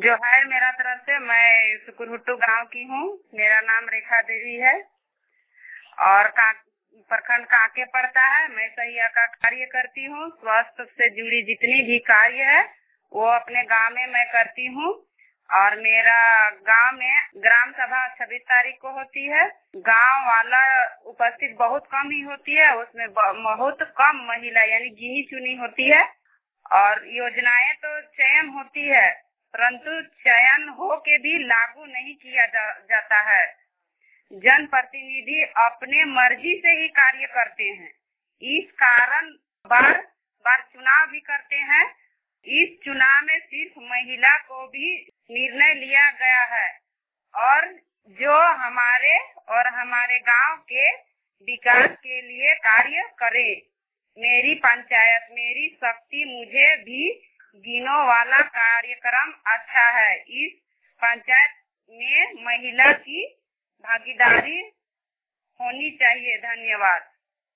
जो है मेरा तरफ से, मैं सुकुरहुट्टू गांव की हूँ। मेरा नाम रेखा देवी है और प्रखंड कांके पड़ता है। मैं सहिया का कार्य करती हूँ। स्वास्थ्य से जुड़ी जितनी भी कार्य है वो अपने गांव में मैं करती हूँ। और मेरा गांव में ग्राम सभा 26 तारीख को होती है। गांव वाला उपस्थित बहुत कम ही होती है, उसमें बहुत कम महिला यानी गिनी चुनी होती है। और योजनाएं तो चयन होती है, परंतु चयन हो के भी लागू नहीं किया जाता है। जन प्रतिनिधि अपने मर्जी से ही कार्य करते हैं। इस कारण बार बार चुनाव भी करते हैं। इस चुनाव में सिर्फ महिला को भी निर्णय लिया गया है और जो हमारे गांव के विकास के लिए कार्य करे। मेरी पंचायत मेरी शक्ति मुझे भी गिनो वाला कार्यक्रम अच्छा है। इस पंचायत में महिला की भागीदारी होनी चाहिए। धन्यवाद।